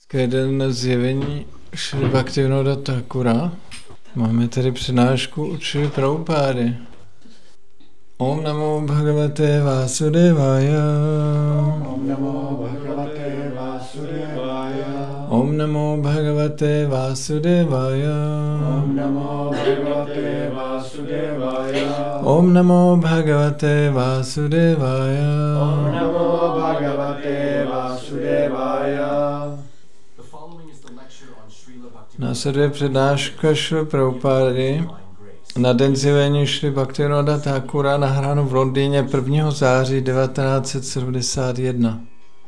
Ke den zjevení Šri Bhaktivinoda Thakura. Máme tady přednášku od Šri Prabhupády. Om namo bhagavate Vasudevaya. Om namo bhagavate Vasudevaya. Om namo bhagavate Vasudevaya. Om namo bhagavate Vasudevaya. Om namo bhagavate Vasudevaya. Om namo bhagavate Vasudevaya. Následuje přednáška Šri Prabhupády na den zjevení Šri Bhaktivinoda Thakura nahráno v Londýně 1. září 1971.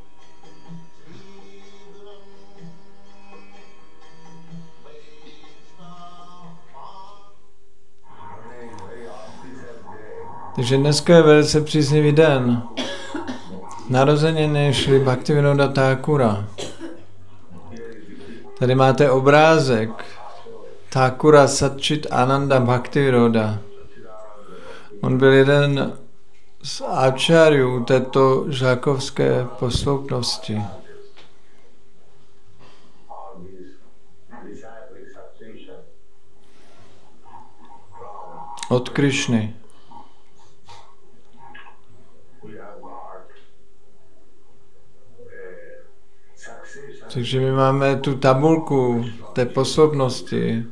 Takže dneska je velice příznivý den. Narozeniny Šri Bhaktivinoda Thakura. Tady máte obrázek Thakura Satchit Ananda Bhaktivinoda. On byl jeden z áčáriů této žákovské posloupnosti. Od Krišny. Takže my máme tu tabulku té posloupnosti,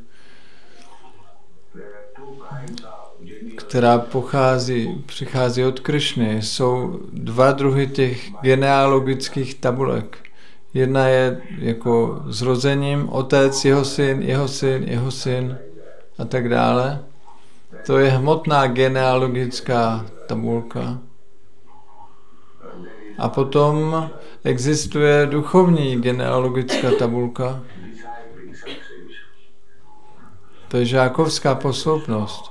která přichází od Krišny. Jsou dva druhy těch genealogických tabulek. Jedna je jako zrozením, otec, jeho syn, jeho syn, jeho syn a tak dále. To je hmotná genealogická tabulka. A potom existuje duchovní genealogická tabulka. To je žákovská posloupnost.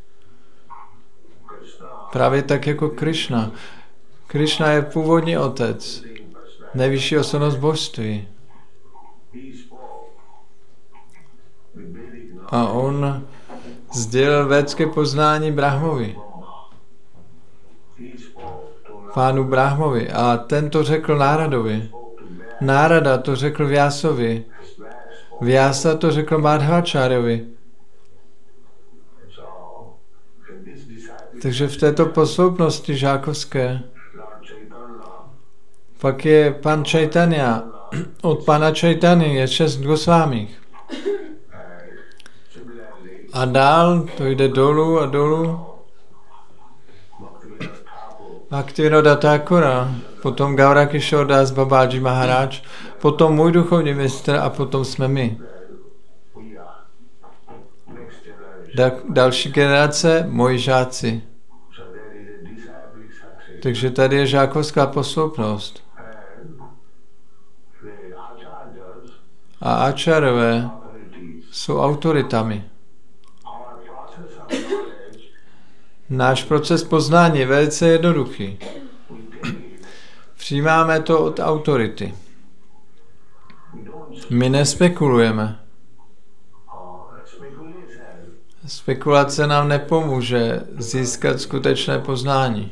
Právě tak jako Krišna. Krišna je původní otec, nejvyšší osobnost božství. A on sdělil védské poznání Brahmovi. Pánu Brahmovi. A ten to řekl Náradovi. Nárada to řekl Vyasovi. Vyasa to řekl Madhvačáryovi. Takže v této posloupnosti žákovské pak je pan Chaitanya. Od pana Chaitanya je 6 Gosvámích. A dál to jde dolů a dolů. Bhaktivinoda Thakura, potom Gaura Kishore Das Babaji Maharaj, potom můj duchovní mistr a potom jsme my. Další generace, moji žáci. Takže tady je žákovská posloupnost. A áčárové jsou autoritami. Náš proces poznání je velice jednoduchý. Přijímáme to od autority. My nespekulujeme. Spekulace nám nepomůže získat skutečné poznání.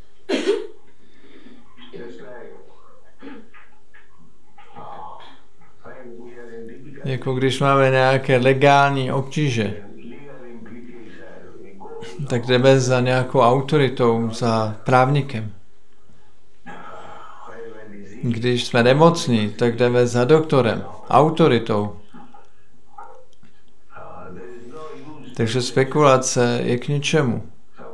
Jako když máme nějaké legální obtíže, tak jdeme za nějakou autoritou, za právníkem. Když jsme nemocní, tak jdeme za doktorem, autoritou. Takže spekulace je k ničemu.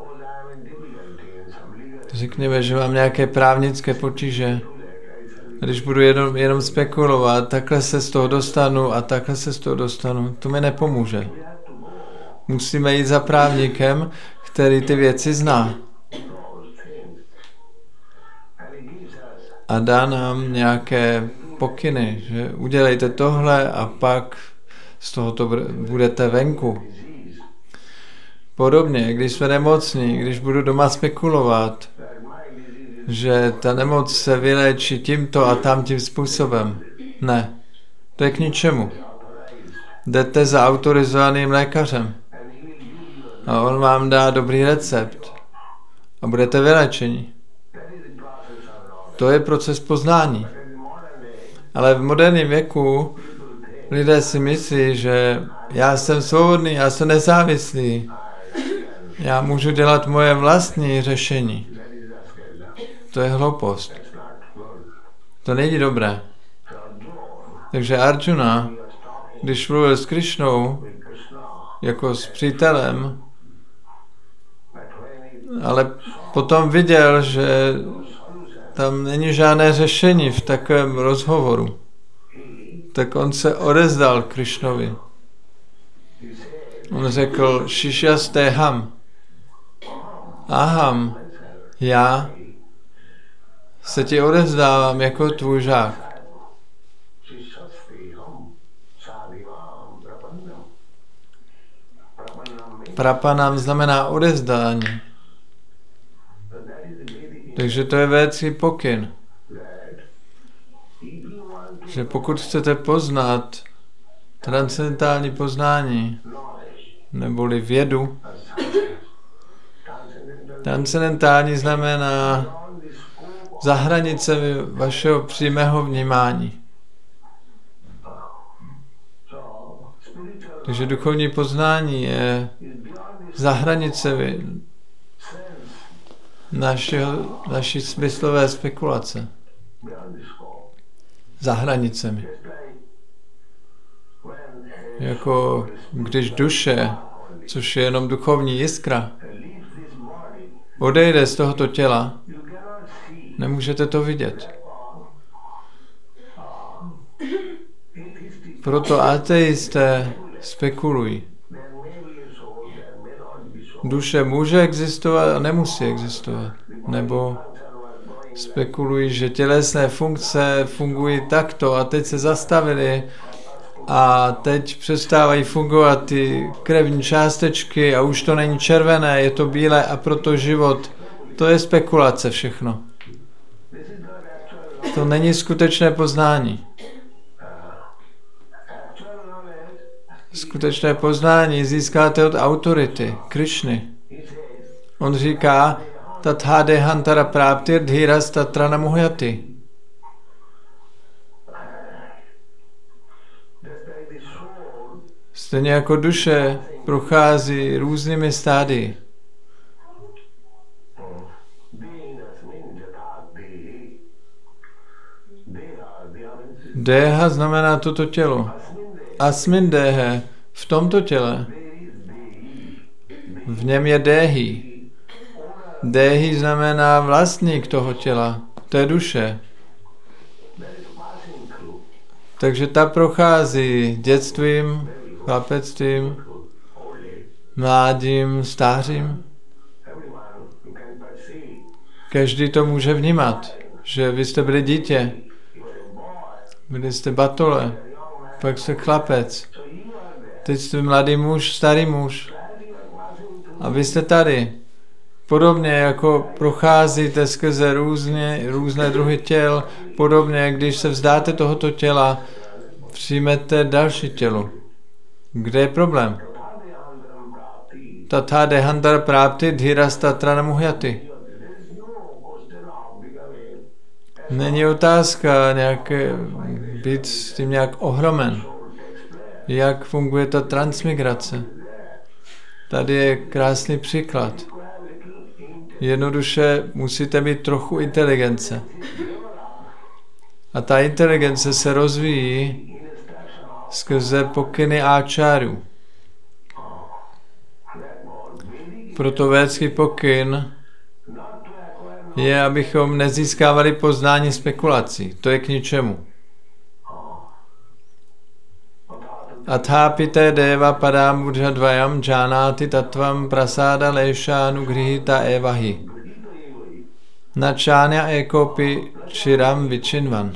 Řekněme, že mám nějaké právnické potíže. Když budu jenom spekulovat, takhle se z toho dostanu a takhle se z toho dostanu, to mi nepomůže. Musíme jít za právníkem, který ty věci zná. A dá nám nějaké pokyny, že udělejte tohle a pak z tohoto budete venku. Podobně, když jsme nemocní, když budu doma spekulovat, že ta nemoc se vyléčí tímto a tamtím způsobem. Ne, to je k ničemu. Jdete za autorizovaným lékařem. A on vám dá dobrý recept. A budete vyléčeni. To je proces poznání. Ale v moderním věku lidé si myslí, že já jsem svobodný, já jsem nezávislý. Já můžu dělat moje vlastní řešení. To je hloupost. To není dobré. Takže Arjuna, když mluvil s Krišnou, jako s přítelem, ale potom viděl, že tam není žádné řešení v takovém rozhovoru. Tak on se odezdal Krišnovi. On řekl, Šišyaste ham. Aham, já se ti odezdávám jako tvůj žák. Prapanam znamená odezdání. Takže to je védský pokyn. Že pokud chcete poznat transcendentální poznání, neboli vědu, transcendentální znamená za hranicemi vašeho přímého vnímání. Takže duchovní poznání je za hranicemi naší smyslové spekulace. Za hranicemi. Jako když duše, což je jenom duchovní jiskra, odejde z tohoto těla, nemůžete to vidět. Proto ateisté spekulují. Duše může existovat a nemusí existovat. Nebo spekulují, že tělesné funkce fungují takto a teď se zastavily a teď přestávají fungovat ty krevní částečky a už to není červené, je to bílé a proto život. To je spekulace všechno. To není skutečné poznání. Skutečné poznání získáte od autority, Krišny. On říká, tatha dehantara práptir dhíras tatra namuhyati. Stejně jako duše prochází různými stádii. Deha znamená toto tělo. Asmin dehe, v tomto těle. V něm je déhi. Déhi znamená vlastník toho těla. To je duše. Takže ta prochází dětstvím, chlapectvím, mládím, stářím. Každý to může vnímat, že vy jste byli dítě, byli jste batole, pak jste chlapec, teď jste mladý muž, starý muž a vy jste tady. Podobně jako procházíte skrze různé druhy těl, podobně když se vzdáte tohoto těla, přijmete další tělo. Kde je problém? Tatha dehantara prápti dhíras tatra namuhyati. Není otázka být s tím nějak ohromen. Jak funguje ta transmigrace? Tady je krásný příklad. Jednoduše musíte mít trochu inteligence. A ta inteligence se rozvíjí skrze pokyny áčárů. Proto védský pokyn je, abychom nezískávali poznání spekulací. To je k ničemu. Athápite deva padamudžadvayam džánáti tatvam prasáda léšánu grihita evahi. Načánya ekopi čiram vičinvan.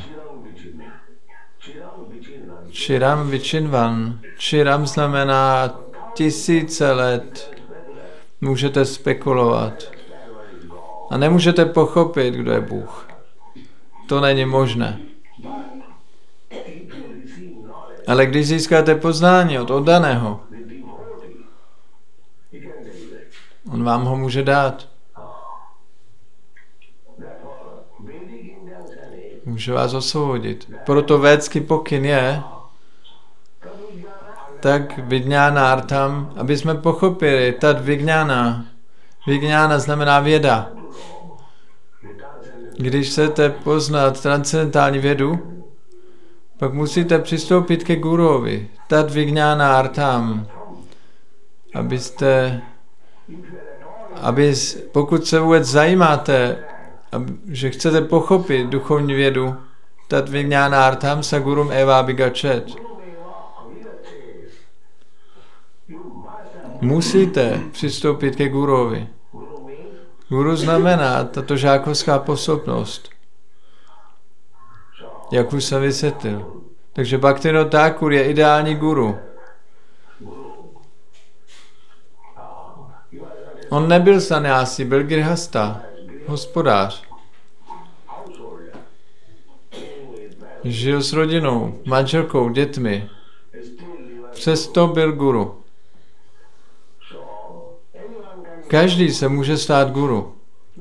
Čiram vičinvan. Čiram znamená 1000 let. Můžete spekulovat. A nemůžete pochopit, kdo je Bůh. To není možné. Ale když získáte poznání od oddaného, on vám ho může dát. Může vás osvobodit. Proto védský pokyn je tak Vijnánartam, aby jsme pochopili tad Vijnána. Vijnána znamená věda. Když chcete poznat transcendentální vědu, pak musíte přistoupit ke guruovi. Tad Vijnánartam. Pokud se vůbec zajímáte, že chcete pochopit duchovní vědu, tad Vijnánartam sa gurum eva abhigachet. Musíte přistoupit ke guruovi. Guru znamená tato žákovská posloupnost. Jak už jsem vysvětlil. Takže Bhaktivinoda Thakur je ideální guru. On nebyl sannyasi, byl grihasta, hospodář. Žil s rodinou, manželkou, dětmi. Přesto byl guru. Každý se může stát guru.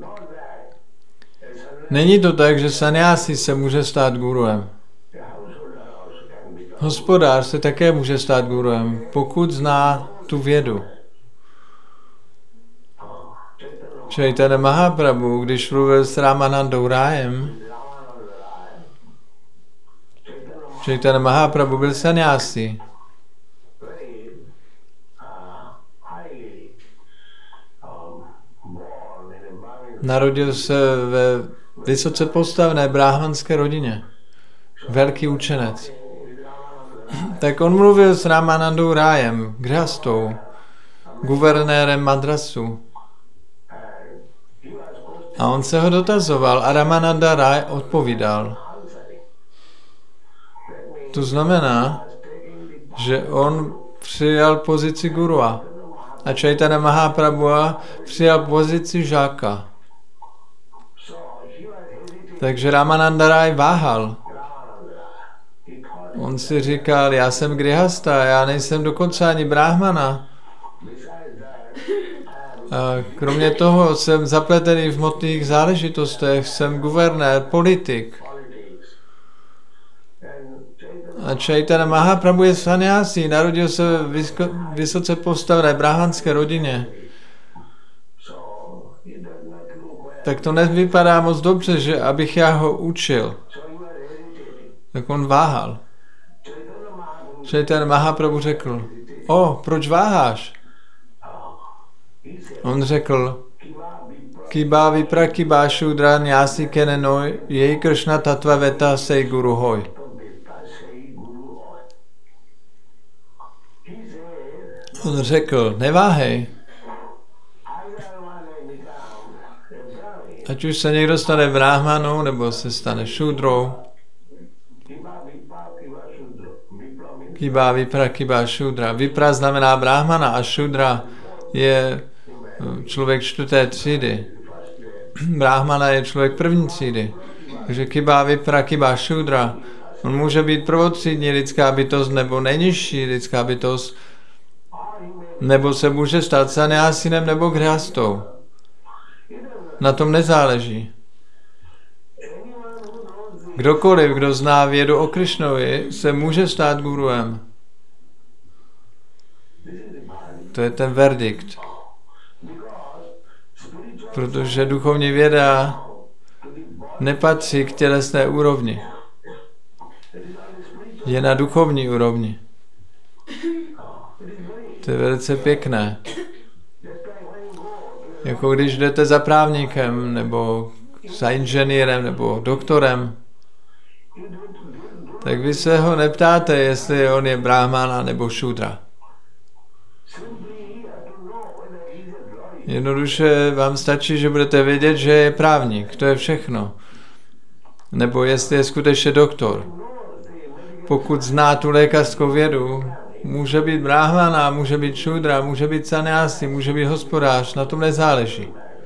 Není to tak, že sannyasi se může stát guruem. Hospodář se také může stát guruem, pokud zná tu vědu. Chaitanya Mahaprabhu, když mluvil s Ramanandou Rájem, Chaitanya Mahaprabhu byl sannyasi. Narodil se ve vysoce postavené brahmanské rodině. Velký učenec. Tak on mluvil s Ramanandou Rájem, grihastou, guvernérem Madrasu. A on se ho dotazoval a Ramananda Ráj odpovídal. To znamená, že on přijal pozici gurua a Chaitanya Mahaprabhu přijal pozici žáka. Takže Ramananda Ráj váhal. On si říkal, já jsem grihasta, já nejsem dokonce ani brahmana. A kromě toho jsem zapletený v hmotných záležitostech, jsem guvernér, politik. A Chaitanya Mahaprabhu je sannyasi, narodil se v vysoce postavené brahmanské rodině. Tak to nevypadá moc dobře, že abych já ho učil. Tak on váhal. Chaitanya Mahaprabhu řekl, proč váháš? On řekl, Kiba vipra kiba shudra nyasi kenenoj, jej Krishna tattva veta sei guru hoj. On řekl, neváhej. Ať už se někdo stane brahmanou, nebo se stane šudrou. Kiba vipra kiba shudra. Vipra znamená brahmana a šudra je člověk 4. třídy. Brahmana je člověk 1. třídy. Takže kiba vipra kiba shudra. On může být prvotřídní lidská bytost nebo nejnižší lidská bytost, nebo se může stát sannyasinem nebo grihastou. Na tom nezáleží. Kdokoliv, kdo zná vědu o Krišnovi, se může stát guruem. To je ten verdikt. Protože duchovní věda nepatří k tělesné úrovni. Je na duchovní úrovni. To je velice pěkné. Jako když jdete za právníkem, nebo za inženýrem, nebo doktorem, tak vy se ho neptáte, jestli on je brahmana nebo šudra. Jednoduše vám stačí, že budete vědět, že je právník. To je všechno. Nebo jestli je skutečně doktor. Pokud zná tu lékařskou vědu, může být brahmana, může být šudra, může být sannyasi, může být hospodář, na tom nezáleží.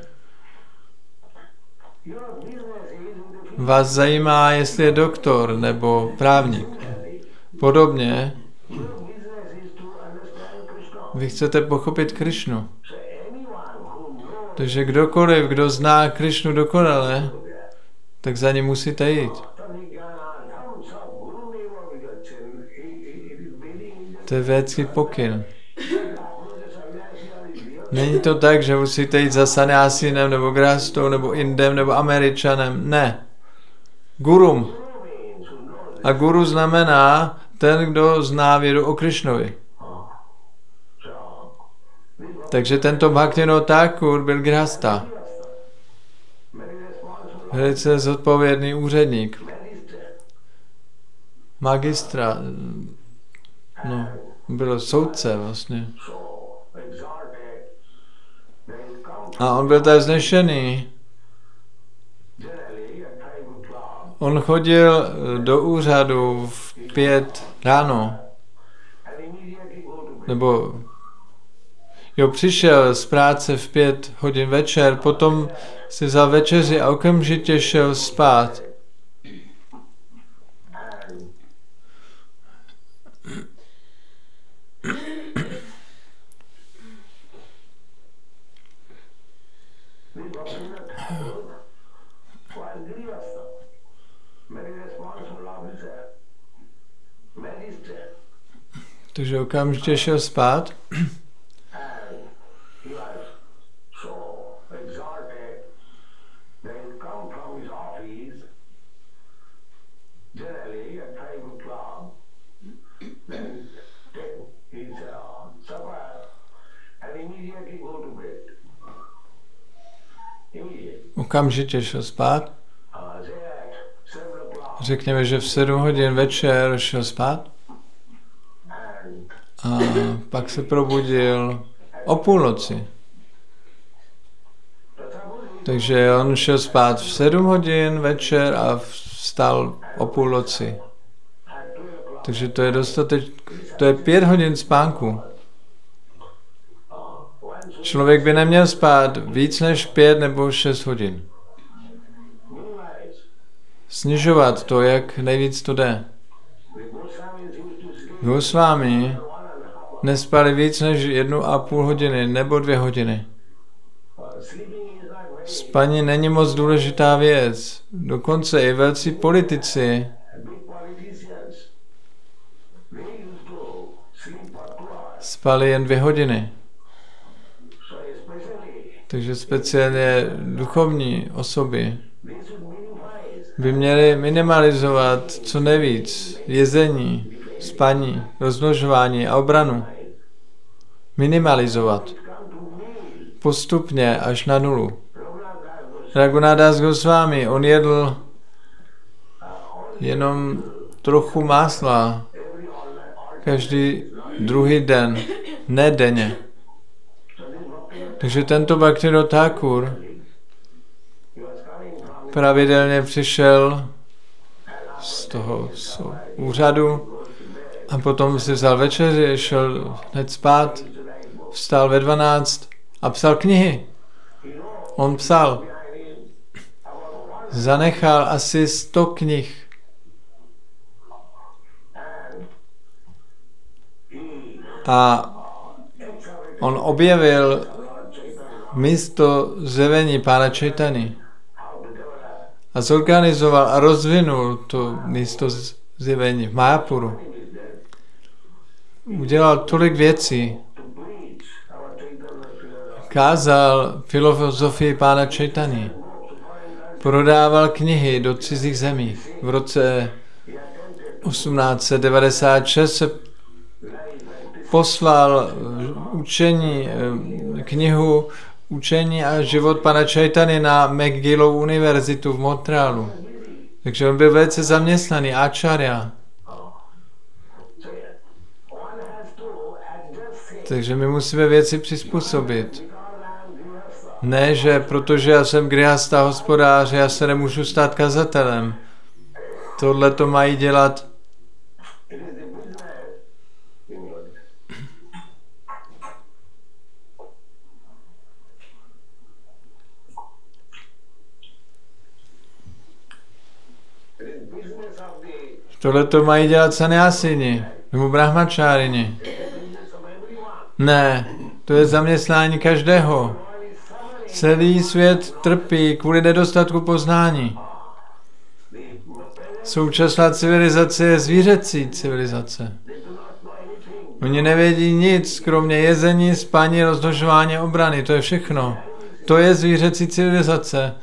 Vás zajímá, jestli je doktor nebo právník. Podobně, vy chcete pochopit Krišnu. Takže kdokoliv, kdo zná Krišnu dokonale, tak za ním musíte jít. To je védský pokyn. Není to tak, že musíte jít za sanyásinem, nebo grástou, nebo Indem, nebo Američanem. Ne. Gurum. A guru znamená ten, kdo zná vědu o Krišnovi. Takže tento Bhaktivinoda Thakur byl grhasta. Velice zodpovědný úředník. Magistra. No, byl soudce vlastně. A on byl tak vznešený. On chodil do úřadu v 5 ráno. Nebo přišel z práce v 5 hodin večer, potom si vzal večeři a okamžitě šel spát. Takže okamžitě šel spát. Okamžitě šel spát. Řekněme, že v 7 hodin večer šel spát. A pak se probudil o půlnoci. Takže on šel spát v 7 hodin večer a vstal o půlnoci. Takže to je to je 5 hodin spánku. Člověk by neměl spát víc než 5 nebo 6 hodin. Snižovat to, jak nejvíc to jde. Gosvámi nespali víc než 1,5 hodiny nebo 2 hodiny. Spaní není moc důležitá věc. Dokonce i velcí politici spali jen 2 hodiny. Takže speciálně duchovní osoby by měly minimalizovat co nejvíc jezení, spaní, rozmnožování a obranu. Minimalizovat. Postupně až na 0. Raghunath Das Goswami, on jedl jenom trochu másla každý druhý den, ne denně. Takže tento Bhaktivinoda Thakur pravidelně přišel z toho úřadu a potom si vzal večeři, šel hned spát, vstal ve 12 a psal knihy. On psal. Zanechal asi 100 knih. A on objevil místo zjevení Pána Chaitany. A zorganizoval a rozvinul to místo zjevení v Mayapuru. Udělal tolik věcí. Kázal filozofii Pána Chaitany. Prodával knihy do cizích zemí. V roce 1896 se poslal knihu Učení a život Pana Chaitany na McGillovu univerzitu v Montrealu. Takže on byl velice zaměstnaný, acharya. Takže my musíme věci přizpůsobit. Ne, že protože já jsem grihasta hospodář, já se nemůžu stát kazatelem. Tohle to mají dělat tohle to mají dělat sanyasini nebo brahmačárini. Ne, to je zaměstnání každého. Celý svět trpí kvůli nedostatku poznání. Současná civilizace je zvířecí civilizace. Oni nevědí nic, kromě jezení, spaní, rozmnožování, obrany. To je všechno. To je zvířecí civilizace.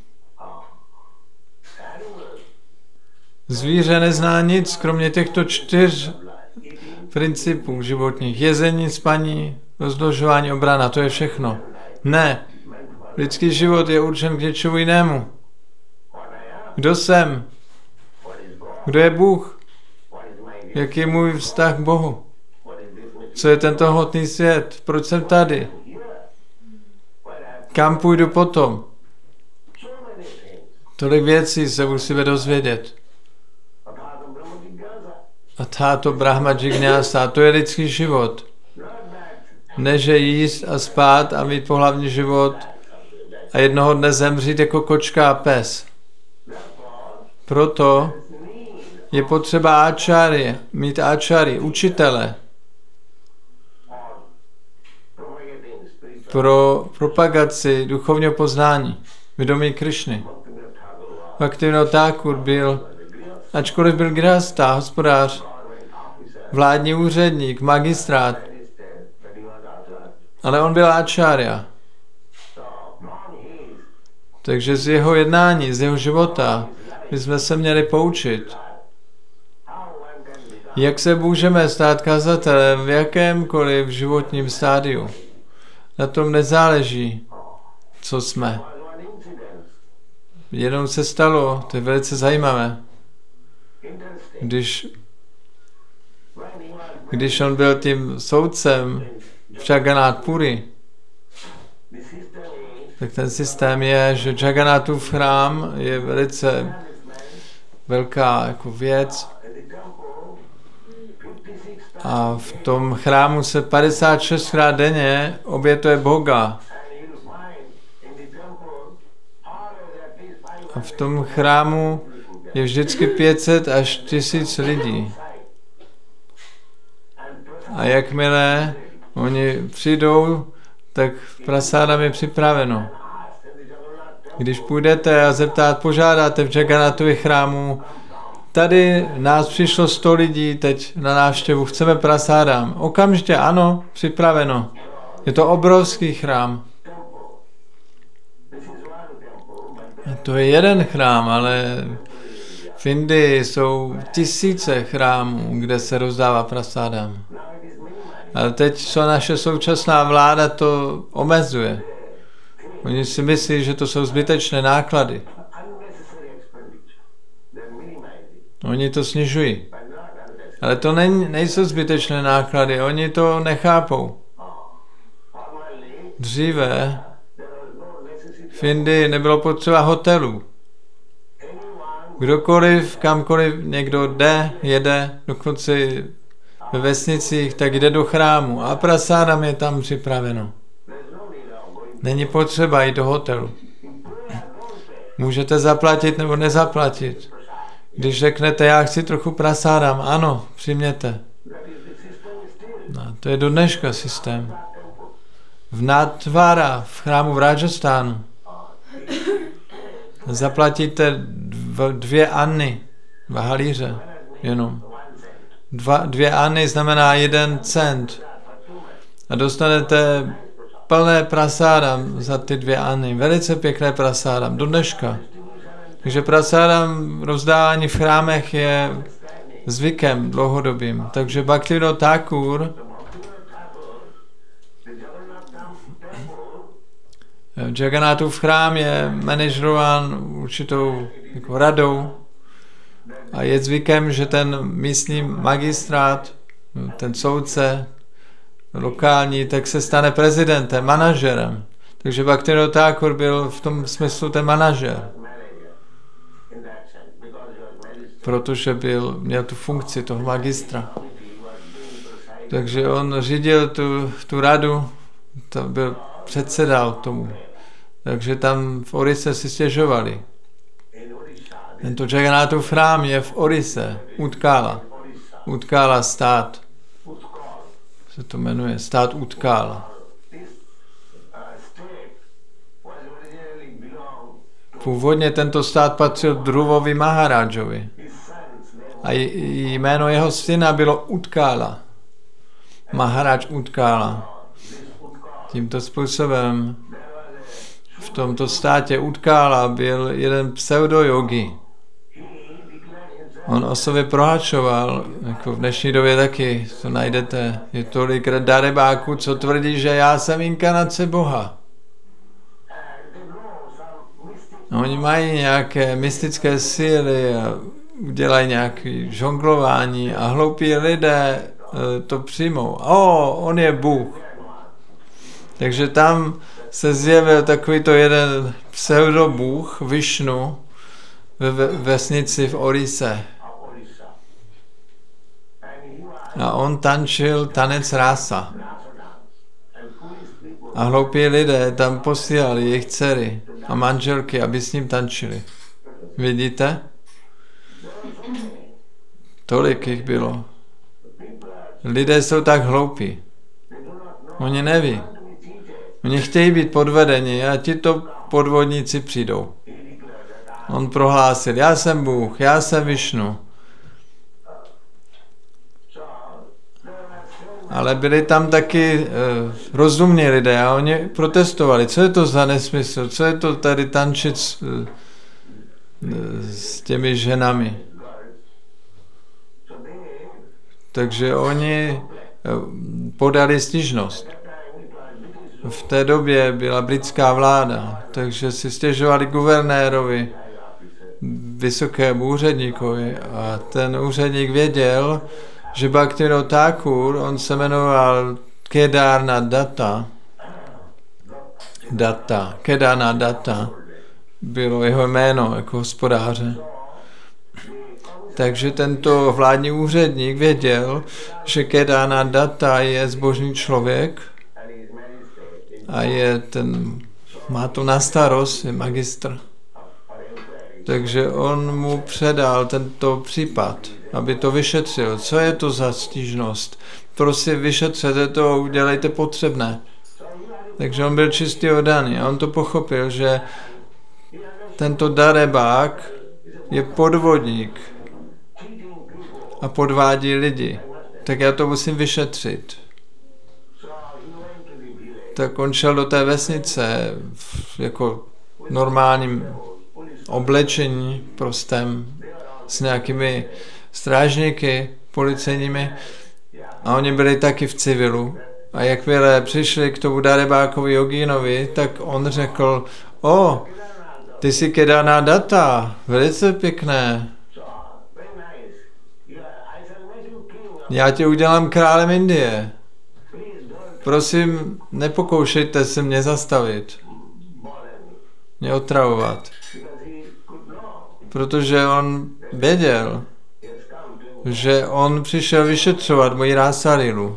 Zvíře nezná nic, kromě těchto 4 principů životních. Jezení, spaní, rozmnožování, obrana. To je všechno. Ne. Lidský život je určen k něčemu jinému. Kdo jsem? Kdo je Bůh? Jaký je můj vztah k Bohu? Co je tento hmotný svět? Proč jsem tady? Kam půjdu potom? Tolik věcí se musíme dozvědět. A táto Brahma Jignasa, to je lidský život. Ne, že jíst a spát a mít pohlavní život a jednoho dne zemřít jako kočka a pes. Proto je potřeba áčáry, mít áčáry, učitele, pro propagaci duchovního poznání, vědomí Krišny. Bhaktivinoda Thakur byl, ačkoliv byl grihasta, hospodář, vládní úředník, magistrát, ale on byl áčárya. Takže z jeho jednání, z jeho života, bychom se měli poučit. Jak se můžeme stát kazatelem v jakémkoliv životním stádiu? Na tom nezáleží, co jsme. Jenom se stalo, to je velice zajímavé. Když on byl tím soudcem v Jagannath Puri, tak ten systém je, že Jagannathův chrám je velice velká jako věc a v tom chrámu se 56krát denně obětuje Boga. A v tom chrámu je vždycky 500 až 1000 lidí. A jakmile oni přijdou, tak prasádam je připraveno. Když půjdete a požádáte v Jagannathově chrámu, tady nás přišlo 100 lidí teď na návštěvu, chceme prasádam. Okamžitě ano, připraveno. Je to obrovský chrám. A to je jeden chrám, ale v Indii jsou 1000 chrámů, kde se rozdává prasádam. Ale teď naše současná vláda to omezuje. Oni si myslí, že to jsou zbytečné náklady. Oni to snižují. Ale to nejsou zbytečné náklady, oni to nechápou. Dříve v Indii nebylo potřeba hotelů. Kdokoliv, kamkoliv někdo jede, dokonce ve vesnicích, tak jde do chrámu a prasádam je tam připraveno. Není potřeba jít do hotelu. Můžete zaplatit nebo nezaplatit. Když řeknete, já chci trochu prasádam, ano, přijměte. No, to je do dneška systém. V Natvára, v chrámu v Rajasthánu, zaplatíte 2 anny v halíře jenom. 2 anny znamená 1 cent. A dostanete plné prasádam za ty 2 anny. Velice pěkné prasádam, do dneška. Takže prasádam rozdávání v chrámech je zvykem dlouhodobým. Takže Bhaktivinoda Thakur Jagannathův chrám je manažerován určitou jako radou a je zvykem, že ten místní magistrát, ten soudce lokální, tak se stane prezidentem, manažerem. Takže Bhaktivinoda Thakur byl v tom smyslu ten manažer. Protože měl tu funkci toho magistra. Takže on řídil tu radu, to byl předsedal tomu. Takže tam v Orise si stěžovali. Tento Jagannathův chrám je v Orise, Utkala. Utkala stát. Se to jmenuje, stát Utkala. Původně tento stát patřil Dhruvovi Maharájovi. A jméno jeho syna bylo Utkála. Maharaj Utkála. Tímto způsobem v tomto státě Utkála byl jeden pseudoyogi. On o sobě prohlašoval, jako v dnešní době taky, to najdete, je tolik darebáků, co tvrdí, že já jsem inkarnace Boha. Oni mají nějaké mystické síly a udělají nějaké žonglování a hloupí lidé to přijmou. On je Bůh. Takže tam se zjevil takovýto jeden pseudobůh Višnu ve vesnici v Orise. A on tančil tanec rása. A hloupí lidé tam posílali jejich dcery a manželky, aby s ním tančili. Vidíte? Tolik jich bylo. Lidé jsou tak hloupí. Oni neví. Oni chtějí být podvedeni a tito podvodníci přijdou. On prohlásil, já jsem Bůh, já jsem Višnu. Ale byli tam taky rozumní lidé a oni protestovali. Co je to za nesmysl? Co je to tady tančit s těmi ženami? Takže oni podali stížnost. V té době byla britská vláda, takže si stěžovali guvernérovi, vysokému úředníkovi a ten úředník věděl, že Bhaktivinoda Thakur, on se jmenoval Kedarnath Datta bylo jeho jméno jako hospodáře. Takže tento vládní úředník věděl, že Kedarnath Datta je zbožný člověk a má to na starost, je magistr. Takže on mu předal tento případ, aby to vyšetřil. Co je to za stížnost? Prosím, vyšetřete to, udělejte potřebné. Takže on byl čistě oddaný a on to pochopil, že tento darebák je podvodník a podvádí lidi. Tak já to musím vyšetřit. Tak on šel do té vesnice jako normálním oblečení prostém s nějakými strážníky policejními a oni byli taky v civilu. A jakmile přišli k tomu darebákovi jogínovi, tak on řekl, ty jsi Kedarnath Datta, velice pěkné. Já tě udělám králem Indie. Prosím, nepokoušejte se mě zastavit, mě otravovat. Protože on věděl, že on přišel vyšetřovat moji Rásalilu.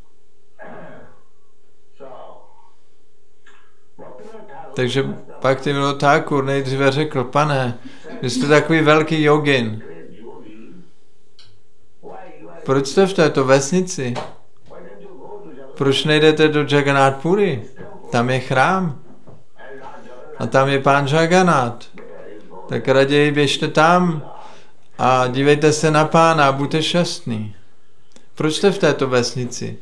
Takže Bhaktivinoda Thakur nejdříve řekl, pane, vy jste takový velký jogin. Proč jste v této vesnici? Proč nejdete do Jagannath Puri? Tam je chrám. A tam je pán Jagannath. Tak raději běžte tam a dívejte se na pána a buďte šťastní. Proč jste v této vesnici?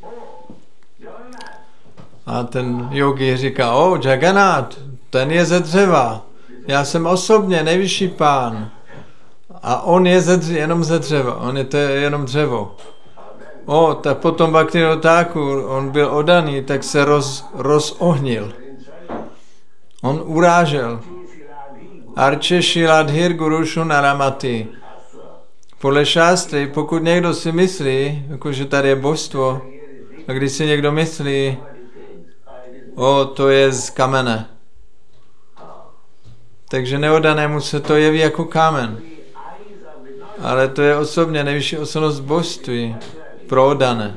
A ten jogi říká, Jagannath, ten je ze dřeva. Já jsem osobně nejvyšší pán. A on je jenom ze dřeva. To je jenom dřevo. Tak potom Bhaktivinoda Thakur, on byl oddaný, tak se rozohnil. On urážel. Arče Shiladhir Gurušu Naramati. Podle šástry, pokud někdo si myslí, že tady je božstvo, a když si někdo myslí, to je z kamene. Takže neoddanému se to jeví jako kámen. Ale to je osobně nejvyšší osobnost božství pro oddané.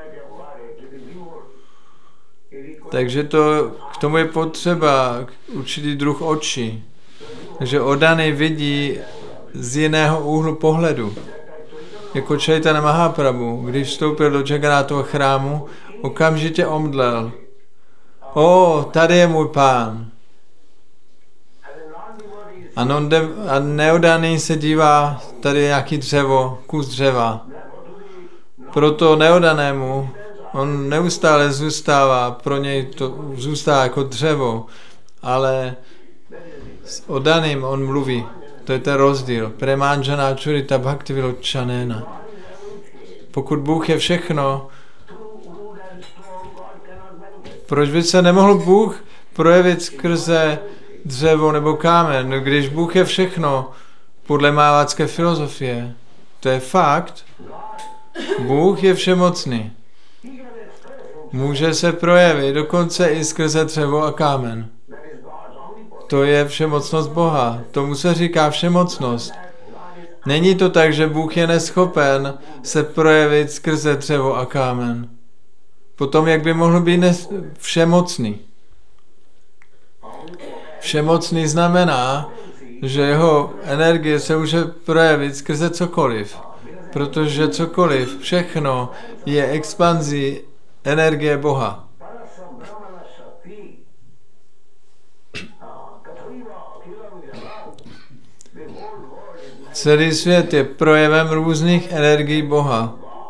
Takže k tomu je potřeba určitý druh očí. Takže oddaný vidí z jiného úhlu pohledu. Jako Chaitanya Mahaprabhu, když vstoupil do Jagannathova chrámu, okamžitě omdlel. Tady je můj pán. A neoddaný se dívá, tady je nějaký dřevo, kus dřeva. Proto neoddanému on neustále zůstává, pro něj to zůstává jako dřevo, ale s oddaným on mluví. To je ten rozdíl. Premanjana čurita bhakti viločanena. Pokud Bůh je všechno, proč by se nemohl Bůh projevit skrze dřevo nebo kámen, když Bůh je všechno podle mávácké filozofie? To je fakt. Bůh je všemocný. Může se projevit dokonce i skrze dřevo a kámen. To je všemocnost Boha. Tomu se říká všemocnost. Není to tak, že Bůh je neschopen se projevit skrze dřevo a kámen. Potom, jak by mohl být všemocný? Všemocný znamená, že jeho energie se může projevit skrze cokoliv. Protože cokoliv, všechno je expanzí energie Boha. Celý svět je projevem různých energií Boha.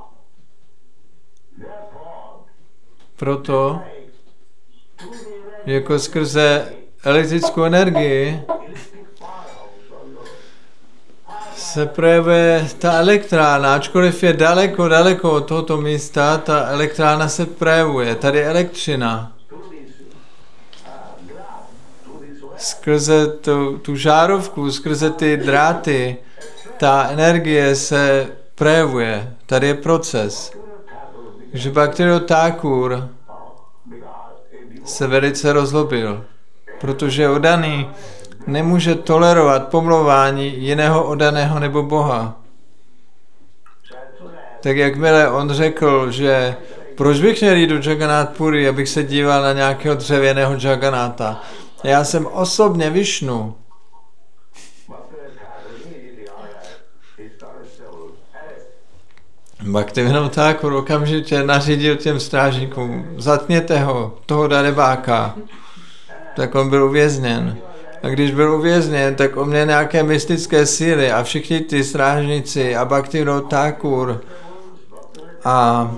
Proto, jako skrze elektrickou energii, se projevuje ta elektrárna, ačkoliv je daleko od tohoto místa, ta elektrárna se projevuje. Tady je elektřina. Skrze tu žárovku, skrze ty dráty, ta energie se projevuje. Tady je proces. Takže Bhaktivinoda Thakur se velice rozlobil, protože oddaný nemůže tolerovat pomlouvání jiného oddaného nebo Boha. Tak jakmile on řekl, že proč bych měl jít do Jagannath Puri, abych se díval na nějakého dřevěného Jagannatha. Já jsem osobně Višnu. Bhaktivinoda Thakur okamžitě nařídil těm strážníkům, zatněte ho, toho darebáka. Tak on byl uvězněn. A když byl uvězněn, tak on měl nějaké mystické síly a všichni ty strážníci a Bhaktivinoda Thakur a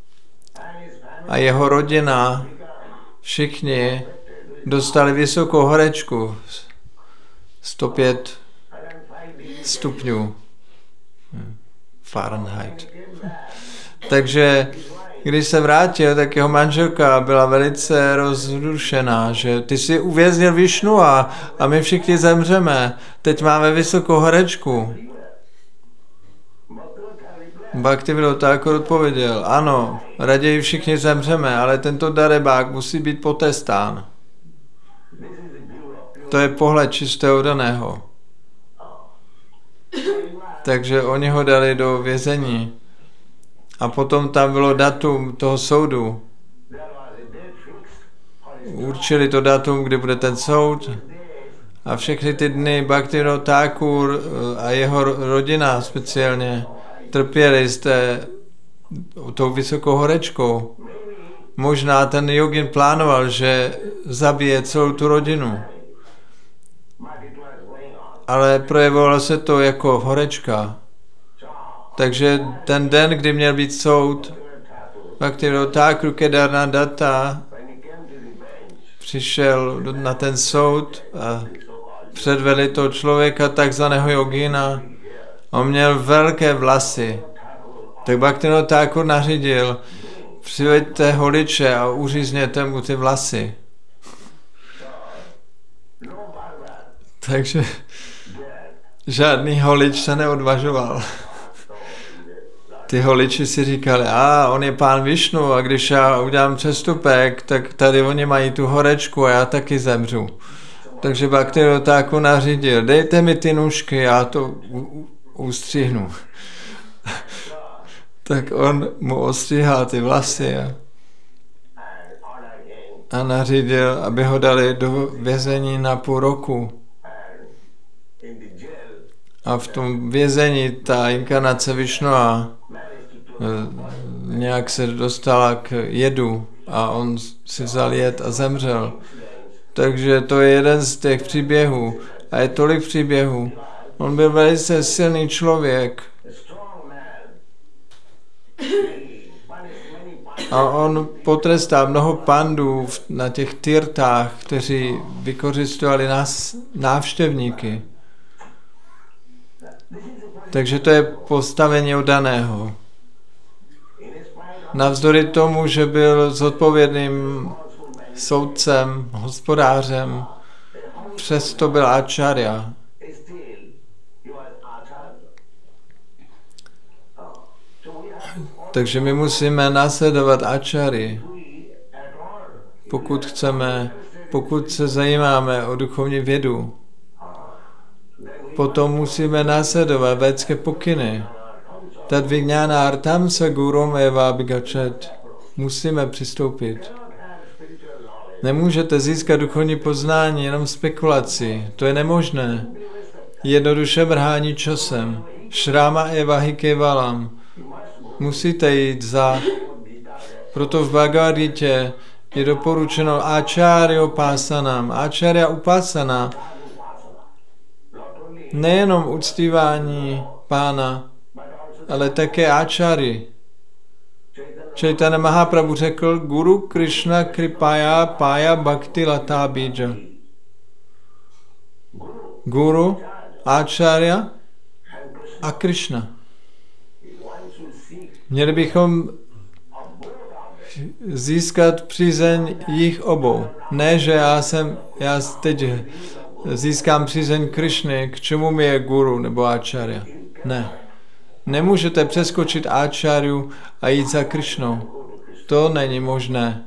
jeho rodina, všichni dostali vysokou horečku, 105 stupňů Fahrenheit. Takže když se vrátil, tak jeho manželka byla velice rozrušená, že ty jsi uvěznil Višnu a my všichni zemřeme. Teď máme vysokou horečku. Bhaktivinoda Thakur odpověděl, ano, raději všichni zemřeme, ale tento darebák musí být potestán. To je pohled čistého daného. Takže oni ho dali do vězení. A potom tam bylo datum toho soudu. Určili to datum, kdy bude ten soud. A všechny ty dny Bhaktivinoda Thakur a jeho rodina speciálně trpěli s tou vysokou horečkou. Možná ten jogin plánoval, že zabije celou tu rodinu. Ale projevovalo se to jako horečka. Takže ten den, kdy měl být soud, Bhaktivinoda Thakur Kedarnath Datta přišel na ten soud a předvedli toho člověka, takzvaného jogina. On měl velké vlasy. Tak Bhaktivinoda Thakur nařídil, přiveďte holiče a uřízněte mu ty vlasy. Takže žádný holič se neodvažoval. Ty holiči si říkali, on je pán Višnu a když já udělám přestupek, tak tady oni mají tu horečku a já taky zemřu. Takže Bhaktivinoda Thakur nařídil, dejte mi ty nůžky, já to ustřihnu. Tak on mu ostříhal ty vlasy a nařídil, aby ho dali do vězení na půl roku. A v tom vězení ta inkarnace Višnua nějak se dostala k jedu a on si vzal jed a zemřel. Takže to je jeden z těch příběhů. A je tolik příběhů. On byl velice silný člověk. A on potrestal mnoho pandů na těch tyrtách, kteří vykořistovali nás návštěvníky. Takže to je postavení oddaného. Navzdory tomu, že byl zodpovědným soudcem, hospodářem, přesto byl acharya. Takže my musíme následovat acharyi, pokud se zajímáme o duchovní vědu. Potom musíme následovat védské pokyny. Tad vijnana artam sa gurum eva abhigachat. Musíme přistoupit. Nemůžete získat duchovní poznání jenom spekulací. To je nemožné. Jednoduše mrhání časem. Šráma eva hikevalam. Musíte jít za. Proto v Bhagavad Gita je doporučeno acharya upásanam. Acharya upásana. Nejenom uctívání Pána, ale také acharyi. Chaitanya Mahaprabhu řekl, Guru Krishna kripaya paya bhakti lata bija. Guru, acharya a Krishna. Měli bychom získat přízeň jich obou. Ne, že já teď získám přízeň Krishny, k čemu mi je guru nebo acharya. Ne. Nemůžete přeskočit acharyu a jít za Krishnou. To není možné.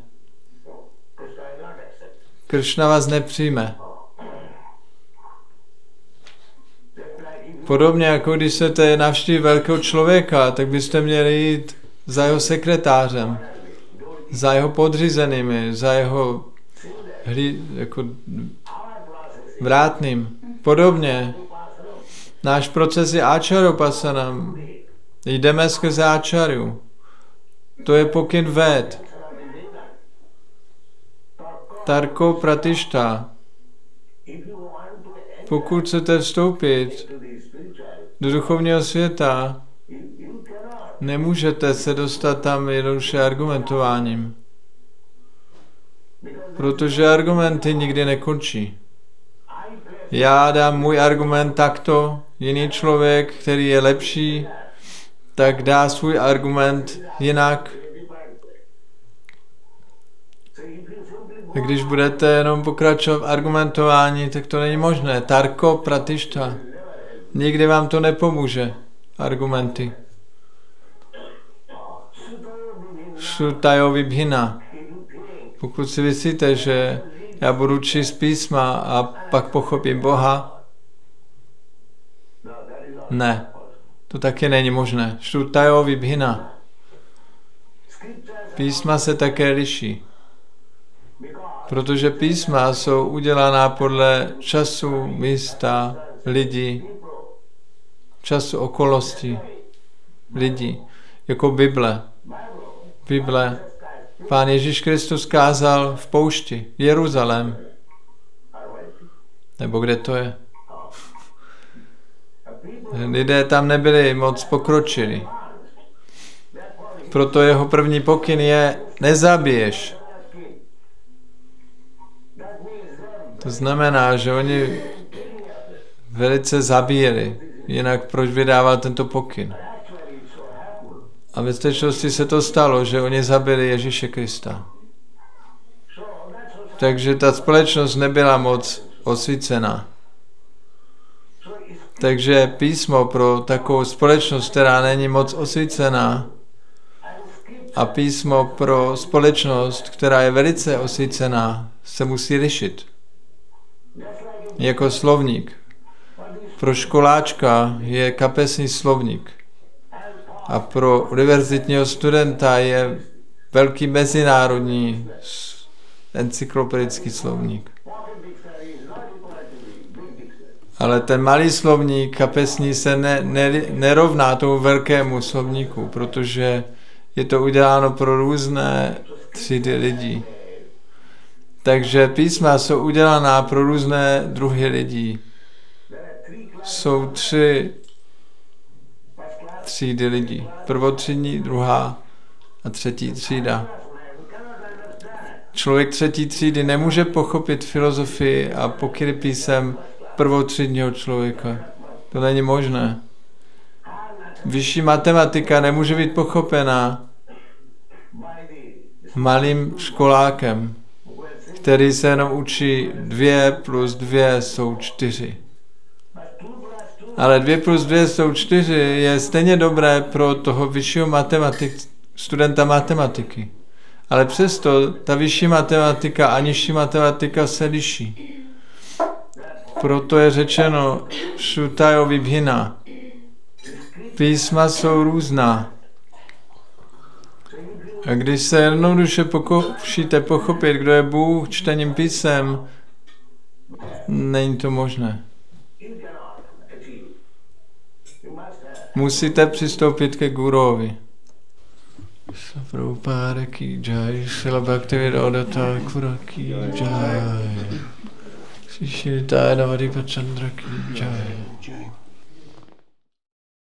Krishna vás nepřijme. Podobně jako když chcete navštívit velkého člověka, tak byste měli jít za jeho sekretářem, za jeho podřízenými, za jeho jako vrátným. Podobně. Náš proces je acharya-upasana. Jdeme skrze acharyu. To je pokyn véd. Tarko pratišta. Pokud chcete vstoupit do duchovního světa, nemůžete se dostat tam jednoduše argumentováním. Protože argumenty nikdy nekončí. Já dám můj argument takto, jiný člověk, který je lepší, tak dá svůj argument jinak. A když budete jenom pokračovat v argumentování, tak to není možné. Tarko pratišta. Nikdy vám to nepomůže, argumenty. Šrutajo vibhina. Pokud si myslíte, že já budu číst písma a pak pochopím Boha, ne, to taky není možné. Šrutajo vibhina. Písma se také liší. Protože písma jsou udělaná podle času, místa, lidí, času, okolností, lidí, jako Bible. Bible. Pán Ježíš Kristus kázal v poušti, Jeruzalém. Nebo kde to je? Lidé tam nebyli moc pokročili. Proto jeho první pokyn je nezabiješ. To znamená, že oni velice zabíjeli. Jinak proč vydával tento pokyn? A ve skutečnosti se to stalo, že oni zabili Ježíše Krista. Takže ta společnost nebyla moc osvícená. Takže písmo pro takovou společnost, která není moc osvícená, a písmo pro společnost, která je velice osvícená, se musí lišit. Jako slovník. Pro školáčka je kapesní slovník. A pro univerzitního studenta je velký mezinárodní encyklopedický slovník. Ale ten malý slovník kapesní se nerovná tomu velkému slovníku, protože je to uděláno pro různé třídy lidí. Takže písma jsou udělaná pro různé druhy lidí. jsou 3 třídy lidí. Prvotřídní, druhá a 3. třída. Člověk 3. třídy nemůže pochopit filozofii a pokyry písem prvotřídního člověka. To není možné. Vyšší matematika nemůže být pochopena malým školákem, který se jenom učí 2 plus 2 jsou 4. Ale 2 plus 2 jsou 4 je stejně dobré pro toho vyššího studenta matematiky. Ale přesto ta vyšší matematika a nižší matematika se liší. Proto je řečeno Šutajo Vibhina. Písma jsou různá. A když se jednoduše pokoušíte pochopit, kdo je Bůh čtením písem, není to možné. Musíte přistoupit ke guruovi. Prabhupáda ki jai, Srila Bhaktivedanta Thakura ki jai, Shri Shri Dayana Vadipachandra ki jai.